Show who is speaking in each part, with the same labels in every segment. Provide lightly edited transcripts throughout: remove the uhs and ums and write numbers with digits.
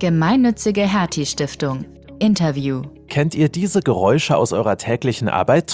Speaker 1: Gemeinnützige Hertie-Stiftung. Interview.
Speaker 2: Kennt ihr diese Geräusche aus eurer täglichen Arbeit?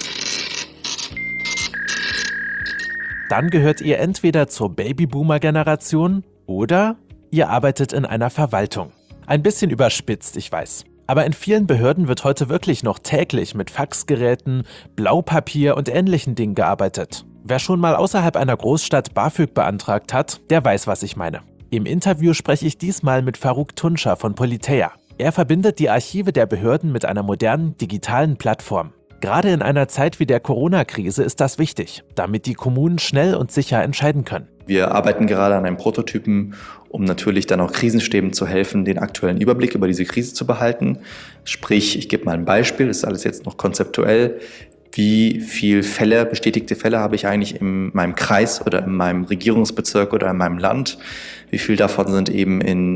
Speaker 2: Dann gehört ihr entweder zur Babyboomer-Generation oder ihr arbeitet in einer Verwaltung. Ein bisschen überspitzt, ich weiß. Aber in vielen Behörden wird heute wirklich noch täglich mit Faxgeräten, Blaupapier und ähnlichen Dingen gearbeitet. Wer schon mal außerhalb einer Großstadt BAföG beantragt hat, der weiß, was ich meine. Im Interview spreche ich diesmal mit Faruk Tunscher von Politeia. Er verbindet die Archive der Behörden mit einer modernen digitalen Plattform. Gerade in einer Zeit wie der Corona-Krise ist das wichtig, damit die Kommunen schnell und sicher entscheiden können.
Speaker 3: Wir arbeiten gerade an einem Prototypen, um natürlich dann auch Krisenstäben zu helfen, den aktuellen Überblick über diese Krise zu behalten. Sprich, ich gebe mal ein Beispiel, das ist alles jetzt noch konzeptuell. Wie viele bestätigte Fälle habe ich eigentlich in meinem Kreis oder in meinem Regierungsbezirk oder in meinem Land? Wie viel davon sind eben in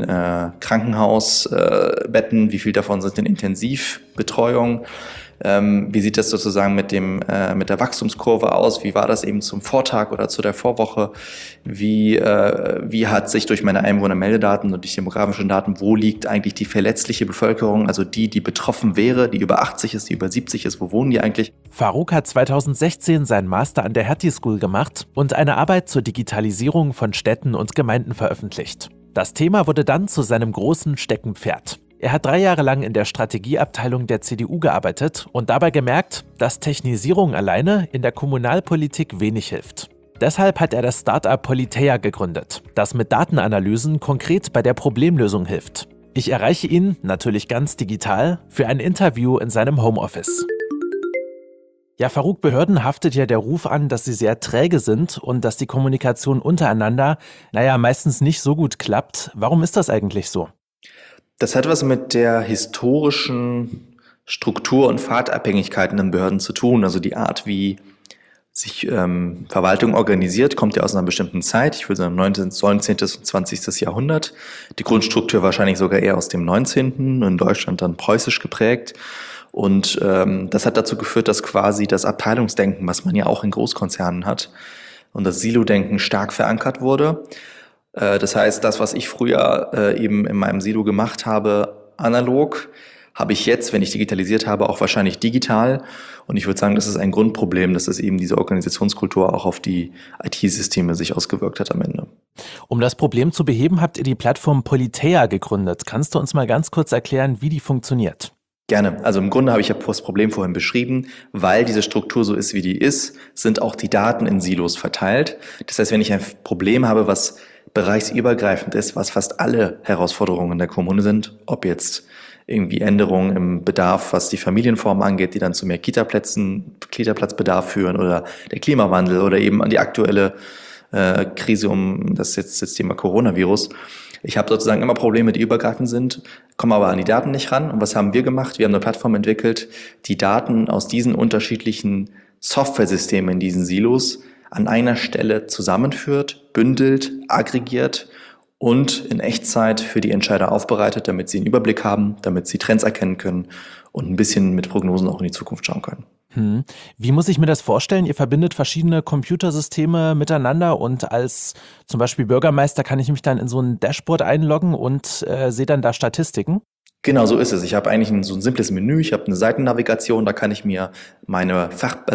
Speaker 3: Krankenhausbetten? Wie viel davon sind in Intensivbetreuung? Wie sieht das sozusagen mit der Wachstumskurve aus? Wie war das eben zum Vortag oder zu der Vorwoche? Wie hat sich durch meine Einwohnermeldedaten und durch demografischen Daten, wo liegt eigentlich die verletzliche Bevölkerung, also die betroffen wäre, die über 80 ist, die über 70 ist, wo wohnen die eigentlich?
Speaker 2: Faruk hat 2016 seinen Master an der Hertie School gemacht und eine Arbeit zur Digitalisierung von Städten und Gemeinden veröffentlicht. Das Thema wurde dann zu seinem großen Steckenpferd. Er hat 3 Jahre lang in der Strategieabteilung der CDU gearbeitet und dabei gemerkt, dass Technisierung alleine in der Kommunalpolitik wenig hilft. Deshalb hat er das Start-up Politeia gegründet, das mit Datenanalysen konkret bei der Problemlösung hilft. Ich erreiche ihn, natürlich ganz digital, für ein Interview in seinem Homeoffice. Ja, Faruk, Behörden haftet ja der Ruf an, dass sie sehr träge sind und dass die Kommunikation untereinander, meistens nicht so gut klappt. Warum ist das eigentlich so?
Speaker 3: Das hat was mit der historischen Struktur- und Pfadabhängigkeiten in Behörden zu tun. Also die Art, wie sich Verwaltung organisiert, kommt ja aus einer bestimmten Zeit. Ich würde sagen 19. und 20. Jahrhundert. Die Grundstruktur wahrscheinlich sogar eher aus dem 19. In Deutschland dann preußisch geprägt. Und das hat dazu geführt, dass quasi das Abteilungsdenken, was man ja auch in Großkonzernen hat, und das Silo-Denken stark verankert wurde. Das heißt, das, was ich früher eben in meinem Silo gemacht habe, analog, habe ich jetzt, wenn ich digitalisiert habe, auch wahrscheinlich digital. Und ich würde sagen, das ist ein Grundproblem, dass es eben diese Organisationskultur auch auf die IT-Systeme sich ausgewirkt hat am Ende.
Speaker 2: Um das Problem zu beheben, habt ihr die Plattform Politeia gegründet. Kannst du uns mal ganz kurz erklären, wie die funktioniert?
Speaker 3: Gerne. Also im Grunde habe ich ja das Problem vorhin beschrieben, weil diese Struktur so ist, wie die ist, sind auch die Daten in Silos verteilt. Das heißt, wenn ich ein Problem habe, was bereichsübergreifend ist, was fast alle Herausforderungen der Kommune sind, ob jetzt irgendwie Änderungen im Bedarf, was die Familienform angeht, die dann zu mehr Kita-Platzbedarf führen, oder der Klimawandel oder eben an die aktuelle Krise um das Thema Coronavirus. Ich habe sozusagen immer Probleme, die übergreifend sind, komme aber an die Daten nicht ran. Und was haben wir gemacht? Wir haben eine Plattform entwickelt, die Daten aus diesen unterschiedlichen Softwaresystemen in diesen Silos an einer Stelle zusammenführt, bündelt, aggregiert und in Echtzeit für die Entscheider aufbereitet, damit sie einen Überblick haben, damit sie Trends erkennen können und ein bisschen mit Prognosen auch in die Zukunft schauen können.
Speaker 2: Wie muss ich mir das vorstellen? Ihr verbindet verschiedene Computersysteme miteinander und als zum Beispiel Bürgermeister kann ich mich dann in so ein Dashboard einloggen und sehe dann da Statistiken?
Speaker 3: Genau, so ist es. Ich habe eigentlich so ein simples Menü, ich habe eine Seitennavigation, da kann ich mir meine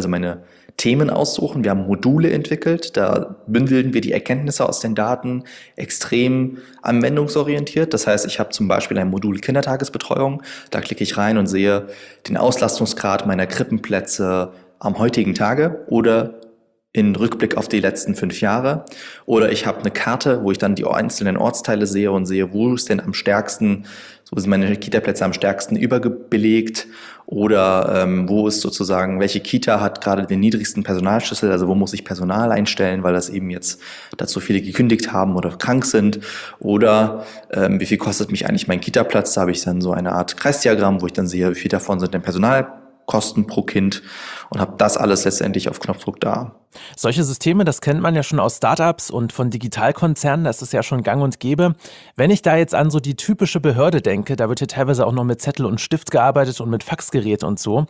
Speaker 3: Themen aussuchen. Wir haben Module entwickelt, da bündeln wir die Erkenntnisse aus den Daten extrem anwendungsorientiert. Das heißt, ich habe zum Beispiel ein Modul Kindertagesbetreuung, da klicke ich rein und sehe den Auslastungsgrad meiner Krippenplätze am heutigen Tage oder in Rückblick auf die letzten 5 Jahre. Oder ich habe eine Karte, wo ich dann die einzelnen Ortsteile sehe und sehe, wo ist denn am stärksten, so sind meine Kita-Plätze am stärksten überbelegt, oder wo ist sozusagen, welche Kita hat gerade den niedrigsten Personalschlüssel, also wo muss ich Personal einstellen, weil das eben jetzt dazu viele gekündigt haben oder krank sind, oder wie viel kostet mich eigentlich mein Kita-Platz, da habe ich dann so eine Art Kreisdiagramm, wo ich dann sehe, wie viel davon sind denn Personalkosten pro Kind, und habe das alles letztendlich auf Knopfdruck da.
Speaker 2: Solche Systeme, das kennt man ja schon aus Startups und von Digitalkonzernen, das ist ja schon gang und gäbe. Wenn ich da jetzt an so die typische Behörde denke, da wird ja teilweise auch noch mit Zettel und Stift gearbeitet und mit Faxgerät und so.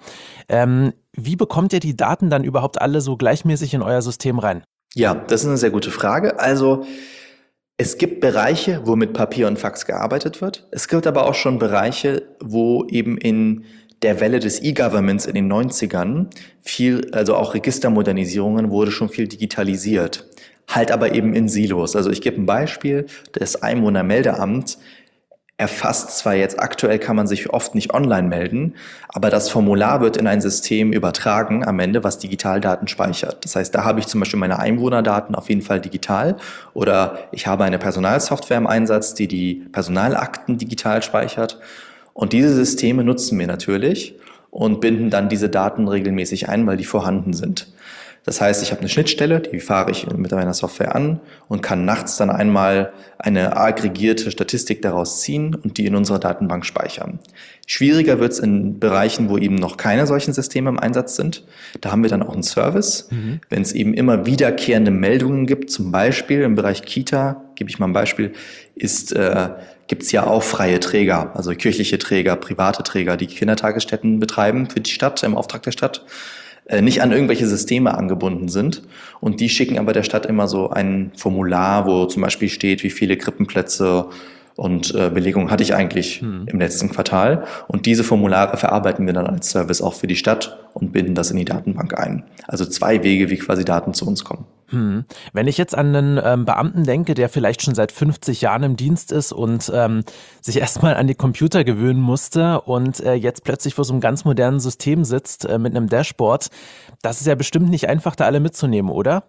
Speaker 2: Wie bekommt ihr die Daten dann überhaupt alle so gleichmäßig in euer System rein?
Speaker 3: Ja, das ist eine sehr gute Frage. Also Es gibt Bereiche, wo mit Papier und Fax gearbeitet wird. Es gibt aber auch schon Bereiche, wo eben in der Welle des E-Governments in den 90ern also auch Registermodernisierungen wurde schon viel digitalisiert. Halt aber eben in Silos. Also ich gebe ein Beispiel, das Einwohnermeldeamt erfasst zwar jetzt aktuell, kann man sich oft nicht online melden, aber das Formular wird in ein System übertragen am Ende, was Digitaldaten speichert. Das heißt, da habe ich zum Beispiel meine Einwohnerdaten auf jeden Fall digital oder ich habe eine Personalsoftware im Einsatz, die Personalakten digital speichert. Und diese Systeme nutzen wir natürlich und binden dann diese Daten regelmäßig ein, weil die vorhanden sind. Das heißt, ich habe eine Schnittstelle, die fahre ich mit meiner Software an und kann nachts dann einmal eine aggregierte Statistik daraus ziehen und die in unserer Datenbank speichern. Schwieriger wird es in Bereichen, wo eben noch keine solchen Systeme im Einsatz sind. Da haben wir dann auch einen Service. Wenn es eben immer wiederkehrende Meldungen gibt, zum Beispiel im Bereich Kita, gebe ich mal ein Beispiel, gibt es ja auch freie Träger, also kirchliche Träger, private Träger, die Kindertagesstätten betreiben für die Stadt, im Auftrag der Stadt, nicht an irgendwelche Systeme angebunden sind. Und die schicken aber der Stadt immer so ein Formular, wo zum Beispiel steht, wie viele Krippenplätze und Belegungen hatte ich eigentlich im letzten Quartal. Und diese Formulare verarbeiten wir dann als Service auch für die Stadt und binden das in die Datenbank ein. Also 2 Wege, wie quasi Daten zu uns kommen.
Speaker 2: Wenn ich jetzt an einen Beamten denke, der vielleicht schon seit 50 Jahren im Dienst ist und sich erstmal an die Computer gewöhnen musste und jetzt plötzlich vor so einem ganz modernen System sitzt mit einem Dashboard, das ist ja bestimmt nicht einfach, da alle mitzunehmen, oder?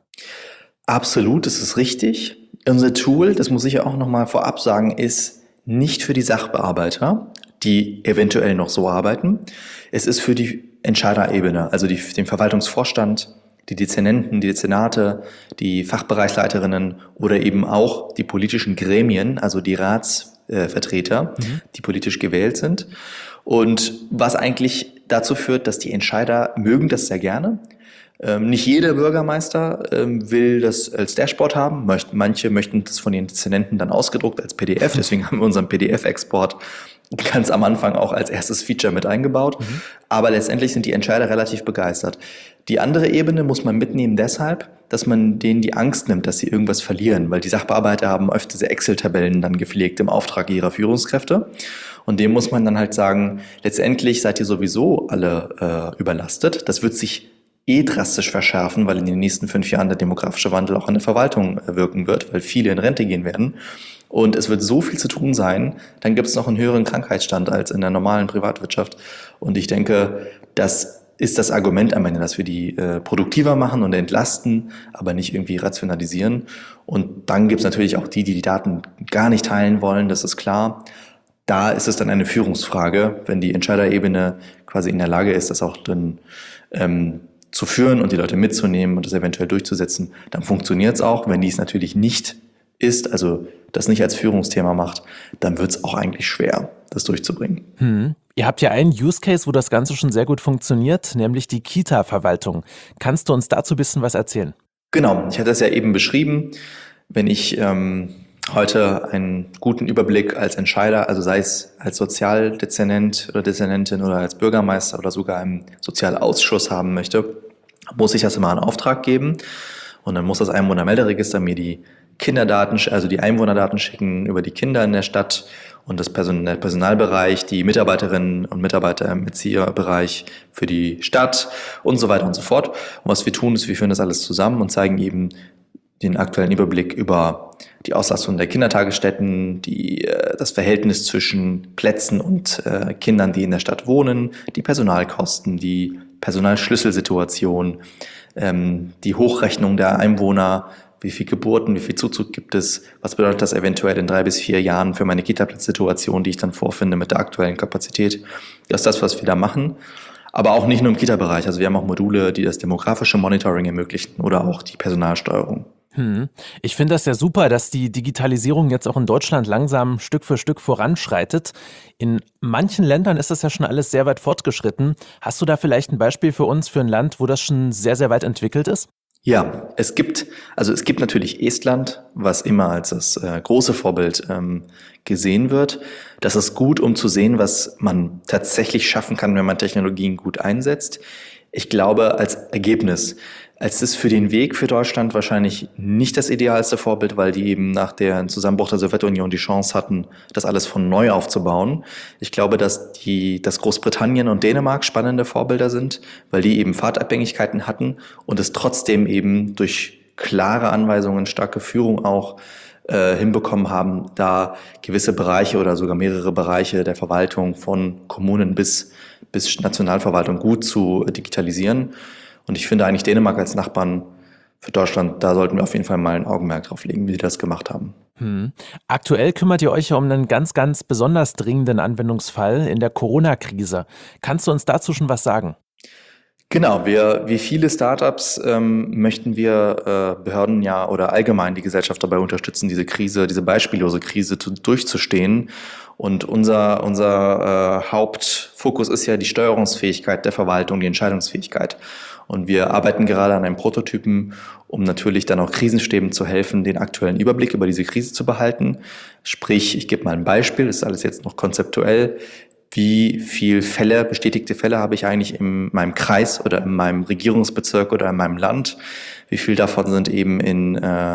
Speaker 3: Absolut, das ist richtig. Unser Tool, das muss ich ja auch nochmal vorab sagen, ist nicht für die Sachbearbeiter, die eventuell noch so arbeiten. Es ist für die Entscheiderebene, also den Verwaltungsvorstand, die Dezernenten, die Dezernate, die Fachbereichsleiterinnen oder eben auch die politischen Gremien, also die Ratsvertreter, die politisch gewählt sind. Und was eigentlich dazu führt, dass die Entscheider mögen das sehr gerne. Nicht jeder Bürgermeister will das als Dashboard haben. Manche möchten das von den Dezernenten dann ausgedruckt als PDF. Deswegen haben wir unseren PDF-Export ganz am Anfang auch als erstes Feature mit eingebaut. Aber letztendlich sind die Entscheider relativ begeistert. Die andere Ebene muss man mitnehmen deshalb, dass man denen die Angst nimmt, dass sie irgendwas verlieren. Weil die Sachbearbeiter haben öfter diese Excel-Tabellen dann gepflegt im Auftrag ihrer Führungskräfte. Und dem muss man dann halt sagen, letztendlich seid ihr sowieso alle überlastet. Das wird sich drastisch verschärfen, weil in den nächsten 5 Jahren der demografische Wandel auch in der Verwaltung wirken wird, weil viele in Rente gehen werden. Und es wird so viel zu tun sein, dann gibt es noch einen höheren Krankheitsstand als in der normalen Privatwirtschaft. Und ich denke, das ist das Argument am Ende, dass wir die produktiver machen und entlasten, aber nicht irgendwie rationalisieren. Und dann gibt es natürlich auch die Daten gar nicht teilen wollen, das ist klar. Da ist es dann eine Führungsfrage, wenn die Entscheiderebene quasi in der Lage ist, das auch dann zu führen und die Leute mitzunehmen und das eventuell durchzusetzen, dann funktioniert es auch. Wenn dies natürlich nicht ist, also das nicht als Führungsthema macht, dann wird es auch eigentlich schwer, das durchzubringen.
Speaker 2: Ihr habt ja einen Use Case, wo das Ganze schon sehr gut funktioniert, nämlich die Kita-Verwaltung. Kannst du uns dazu ein bisschen was erzählen?
Speaker 3: Genau, ich hatte das ja eben beschrieben. Wenn ich heute einen guten Überblick als Entscheider, also sei es als Sozialdezernent oder Dezernentin oder als Bürgermeister oder sogar im Sozialausschuss haben möchte, muss ich das immer in Auftrag geben. Und dann muss das Einwohnermelderegister mir die Kinderdaten, also die Einwohnerdaten schicken über die Kinder in der Stadt und der Personalbereich, die Mitarbeiterinnen und Mitarbeiter im Erzieherbereich für die Stadt und so weiter und so fort. Und was wir tun, ist, wir führen das alles zusammen und zeigen eben den aktuellen Überblick über die Auslastung der Kindertagesstätten, das Verhältnis zwischen Plätzen und Kindern, die in der Stadt wohnen, die Personalkosten, die Personalschlüsselsituation, die Hochrechnung der Einwohner, wie viel Geburten, wie viel Zuzug gibt es, was bedeutet das eventuell in 3 bis 4 Jahren für meine Kita-Platzsituation, die ich dann vorfinde mit der aktuellen Kapazität. Das ist das, was wir da machen. Aber auch nicht nur im Kita-Bereich. Also wir haben auch Module, die das demografische Monitoring ermöglichen oder auch die Personalsteuerung.
Speaker 2: Ich finde das ja super, dass die Digitalisierung jetzt auch in Deutschland langsam Stück für Stück voranschreitet. In manchen Ländern ist das ja schon alles sehr weit fortgeschritten. Hast du da vielleicht ein Beispiel für uns, für ein Land, wo das schon sehr, sehr weit entwickelt ist?
Speaker 3: Ja, es gibt natürlich Estland, was immer als das große Vorbild gesehen wird. Das ist gut, um zu sehen, was man tatsächlich schaffen kann, wenn man Technologien gut einsetzt. Ich glaube, als Ergebnis Es ist für den Weg für Deutschland wahrscheinlich nicht das idealste Vorbild, weil die eben nach dem Zusammenbruch der Sowjetunion die Chance hatten, das alles von neu aufzubauen. Ich glaube, dass Großbritannien und Dänemark spannende Vorbilder sind, weil die eben Fahrtabhängigkeiten hatten und es trotzdem eben durch klare Anweisungen, starke Führung auch hinbekommen haben, da gewisse Bereiche oder sogar mehrere Bereiche der Verwaltung von Kommunen bis Nationalverwaltung gut zu digitalisieren. Und ich finde eigentlich Dänemark als Nachbarn für Deutschland, da sollten wir auf jeden Fall mal ein Augenmerk drauf legen, wie sie das gemacht haben.
Speaker 2: Aktuell kümmert ihr euch ja um einen ganz, ganz besonders dringenden Anwendungsfall in der Corona-Krise. Kannst du uns dazu schon was sagen?
Speaker 3: Genau, wie viele Startups möchten wir Behörden ja oder allgemein die Gesellschaft dabei unterstützen, diese Krise, diese beispiellose Krise durchzustehen. Und unser Hauptfokus ist ja die Steuerungsfähigkeit der Verwaltung, die Entscheidungsfähigkeit. Und wir arbeiten gerade an einem Prototypen, um natürlich dann auch Krisenstäben zu helfen, den aktuellen Überblick über diese Krise zu behalten. Sprich, ich gebe mal ein Beispiel, das ist alles jetzt noch konzeptuell. Wie viel bestätigte Fälle habe ich eigentlich in meinem Kreis oder in meinem Regierungsbezirk oder in meinem Land? Wie viel davon sind eben in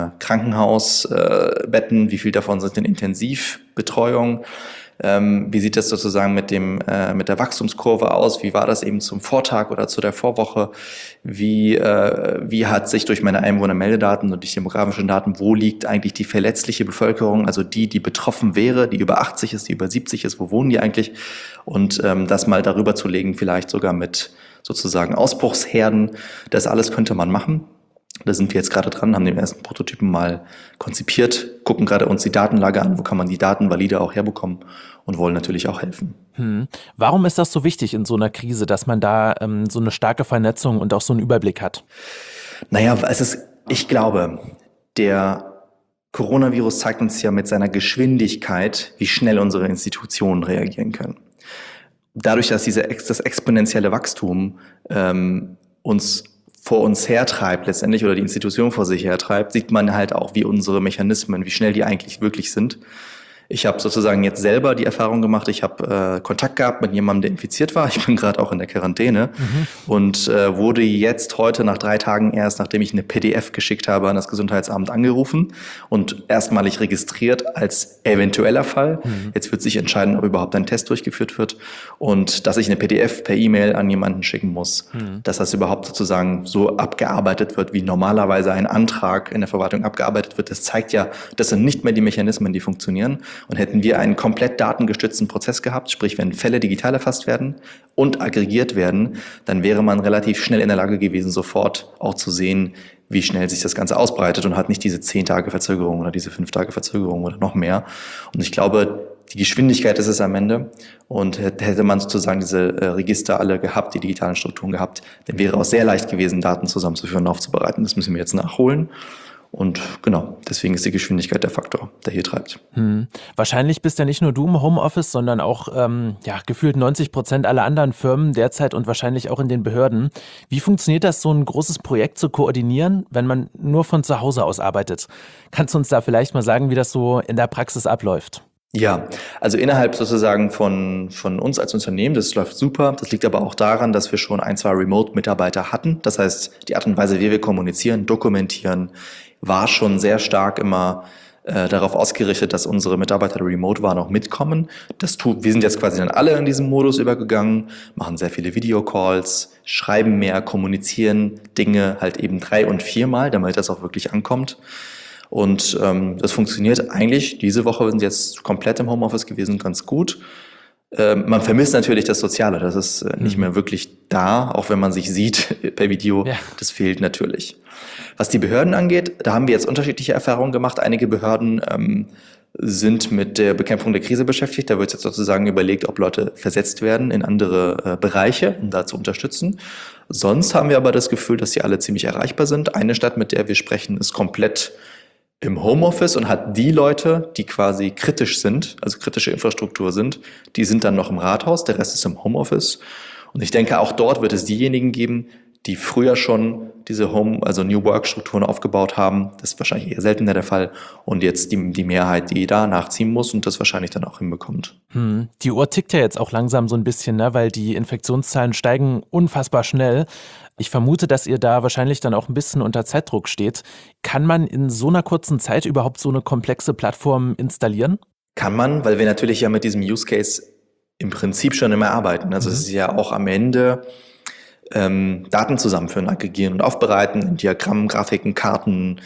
Speaker 3: Krankenhausbetten? Wie viel davon sind in Intensivbetreuung? Wie sieht das sozusagen mit der Wachstumskurve aus? Wie war das eben zum Vortag oder zu der Vorwoche? Wie hat sich durch meine Einwohnermeldedaten und die demografischen Daten, wo liegt eigentlich die verletzliche Bevölkerung, also die betroffen wäre, die über 80 ist, die über 70 ist, wo wohnen die eigentlich? Und das mal darüber zu legen, vielleicht sogar mit sozusagen Ausbruchsherden, das alles könnte man machen. Da sind wir jetzt gerade dran, haben den ersten Prototypen mal konzipiert, gucken gerade uns die Datenlage an, wo kann man die Daten valide auch herbekommen und wollen natürlich auch helfen.
Speaker 2: Warum ist das so wichtig in so einer Krise, dass man da so eine starke Vernetzung und auch so einen Überblick hat?
Speaker 3: Naja, ich glaube, der Coronavirus zeigt uns ja mit seiner Geschwindigkeit, wie schnell unsere Institutionen reagieren können. Dadurch, dass das exponentielle Wachstum vor uns hertreibt letztendlich oder die Institution vor sich hertreibt, sieht man halt auch, wie unsere Mechanismen, wie schnell die eigentlich wirklich sind. Ich habe sozusagen jetzt selber die Erfahrung gemacht, ich habe Kontakt gehabt mit jemandem, der infiziert war. Ich bin gerade auch in der Quarantäne und wurde jetzt heute nach 3 Tagen erst, nachdem ich eine PDF geschickt habe, an das Gesundheitsamt angerufen und erstmalig registriert als eventueller Fall. Jetzt wird sich entscheiden, ob überhaupt ein Test durchgeführt wird und dass ich eine PDF per E-Mail an jemanden schicken muss, dass das überhaupt sozusagen so abgearbeitet wird, wie normalerweise ein Antrag in der Verwaltung abgearbeitet wird. Das zeigt ja, das sind nicht mehr die Mechanismen, die funktionieren. Und hätten wir einen komplett datengestützten Prozess gehabt, sprich wenn Fälle digital erfasst werden und aggregiert werden, dann wäre man relativ schnell in der Lage gewesen, sofort auch zu sehen, wie schnell sich das Ganze ausbreitet und hat nicht diese 10 Tage Verzögerung oder diese 5 Tage Verzögerung oder noch mehr. Und ich glaube, die Geschwindigkeit ist es am Ende. Und hätte man sozusagen diese Register alle gehabt, die digitalen Strukturen gehabt, dann wäre auch sehr leicht gewesen, Daten zusammenzuführen und aufzubereiten. Das müssen wir jetzt nachholen. Und genau, deswegen ist die Geschwindigkeit der Faktor, der hier treibt.
Speaker 2: Wahrscheinlich bist ja nicht nur du im Homeoffice, sondern auch gefühlt 90% aller anderen Firmen derzeit und wahrscheinlich auch in den Behörden. Wie funktioniert das, so ein großes Projekt zu koordinieren, wenn man nur von zu Hause aus arbeitet? Kannst du uns da vielleicht mal sagen, wie das so in der Praxis abläuft?
Speaker 3: Ja, also innerhalb sozusagen von uns als Unternehmen, das läuft super. Das liegt aber auch daran, dass wir schon 1, 2 Remote-Mitarbeiter hatten. Das heißt, die Art und Weise, wie wir kommunizieren, dokumentieren, war schon sehr stark immer darauf ausgerichtet, dass unsere Mitarbeiter, die remote waren, auch mitkommen. Wir sind jetzt quasi dann alle in diesem Modus übergegangen, machen sehr viele Videocalls, schreiben mehr, kommunizieren Dinge halt eben 3- und 4-mal, damit das auch wirklich ankommt. Und das funktioniert eigentlich. Diese Woche sind jetzt komplett im Homeoffice gewesen, ganz gut. Man vermisst natürlich das Soziale, das ist nicht mehr wirklich da, auch wenn man sich sieht per Video, ja. Das fehlt natürlich. Was die Behörden angeht, da haben wir jetzt unterschiedliche Erfahrungen gemacht. Einige Behörden sind mit der Bekämpfung der Krise beschäftigt. Da wird jetzt sozusagen überlegt, ob Leute versetzt werden in andere Bereiche, um da zu unterstützen. Sonst haben wir aber das Gefühl, dass sie alle ziemlich erreichbar sind. Eine Stadt, mit der wir sprechen, ist komplett im Homeoffice und hat die Leute, die quasi kritisch sind, also kritische Infrastruktur sind, die sind dann noch im Rathaus, der Rest ist im Homeoffice. Und ich denke, auch dort wird es diejenigen geben, die früher schon diese New Work-Strukturen aufgebaut haben. Das ist wahrscheinlich eher seltener der Fall. Und jetzt die Mehrheit, die da nachziehen muss und das wahrscheinlich dann auch hinbekommt.
Speaker 2: Die Uhr tickt ja jetzt auch langsam so ein bisschen, ne? Weil die Infektionszahlen steigen unfassbar schnell. Ich vermute, dass ihr da wahrscheinlich dann auch ein bisschen unter Zeitdruck steht. Kann man in so einer kurzen Zeit überhaupt so eine komplexe Plattform installieren?
Speaker 3: Kann man, weil wir natürlich ja mit diesem Use Case im Prinzip schon immer arbeiten. Also es ist ja auch am Ende Daten zusammenführen, aggregieren und aufbereiten in Diagrammen, Grafiken, Karten,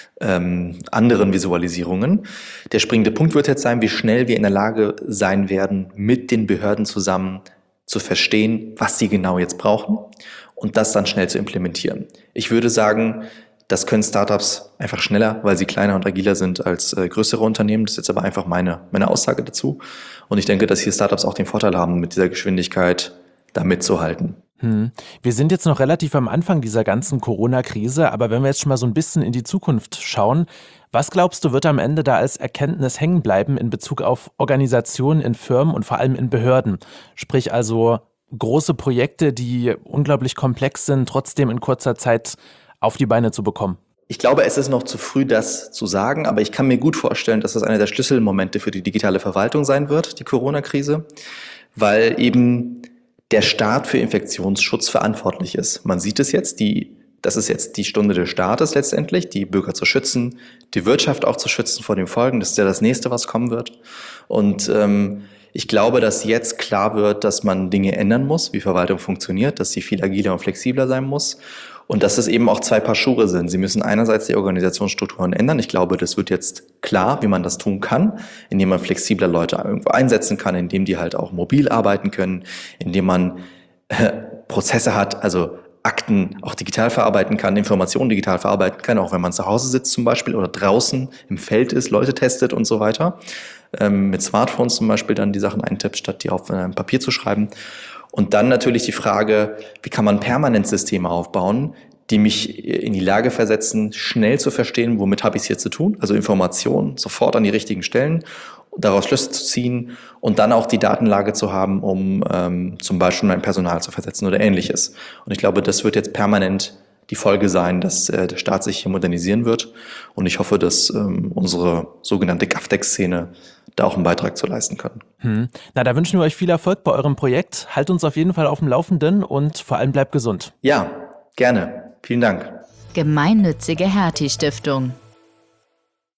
Speaker 3: anderen Visualisierungen. Der springende Punkt wird jetzt sein, wie schnell wir in der Lage sein werden, mit den Behörden zusammen zu verstehen, was sie genau jetzt brauchen und das dann schnell zu implementieren. Ich würde sagen, das können Startups einfach schneller, weil sie kleiner und agiler sind als größere Unternehmen. Das ist jetzt aber einfach meine Aussage dazu. Und ich denke, dass hier Startups auch den Vorteil haben, mit dieser Geschwindigkeit da mitzuhalten.
Speaker 2: Wir sind jetzt noch relativ am Anfang dieser ganzen Corona-Krise, aber wenn wir jetzt schon mal so ein bisschen in die Zukunft schauen, was glaubst du, wird am Ende da als Erkenntnis hängen bleiben in Bezug auf Organisationen in Firmen und vor allem in Behörden? Sprich also große Projekte, die unglaublich komplex sind, trotzdem in kurzer Zeit auf die Beine zu bekommen.
Speaker 3: Ich glaube, es ist noch zu früh, das zu sagen, aber ich kann mir gut vorstellen, dass das einer der Schlüsselmomente für die digitale Verwaltung sein wird, die Corona-Krise, weil eben der Staat für Infektionsschutz verantwortlich ist. Man sieht es jetzt, das ist jetzt die Stunde des Staates letztendlich, die Bürger zu schützen, die Wirtschaft auch zu schützen vor den Folgen. Das ist ja das Nächste, was kommen wird. Und ich glaube, dass jetzt klar wird, dass man Dinge ändern muss, wie Verwaltung funktioniert, dass sie viel agiler und flexibler sein muss. Und dass es eben auch zwei Paar Schuhe sind. Sie müssen einerseits die Organisationsstrukturen ändern. Ich glaube, das wird jetzt klar, wie man das tun kann, indem man flexibler Leute irgendwo einsetzen kann, indem die halt auch mobil arbeiten können, indem man Prozesse hat, also Akten auch digital verarbeiten kann, Informationen digital verarbeiten kann, auch wenn man zu Hause sitzt zum Beispiel oder draußen im Feld ist, Leute testet und so weiter. Mit Smartphones zum Beispiel dann die Sachen eintippt, statt die auf einem Papier zu schreiben. Und dann natürlich die Frage, wie kann man permanent Systeme aufbauen, die mich in die Lage versetzen, schnell zu verstehen, womit habe ich es hier zu tun, also Informationen sofort an die richtigen Stellen, daraus Schlüsse zu ziehen und dann auch die Datenlage zu haben, um zum Beispiel mein Personal zu versetzen oder Ähnliches. Und ich glaube, das wird jetzt permanent die Folge sein, dass der Staat sich hier modernisieren wird. Und ich hoffe, dass unsere sogenannte GovTech-Szene da auch einen Beitrag zu leisten kann.
Speaker 2: Na, da wünschen wir euch viel Erfolg bei eurem Projekt. Halt uns auf jeden Fall auf dem Laufenden und vor allem bleibt gesund.
Speaker 3: Ja, gerne. Vielen Dank.
Speaker 1: Gemeinnützige Hertie Stiftung.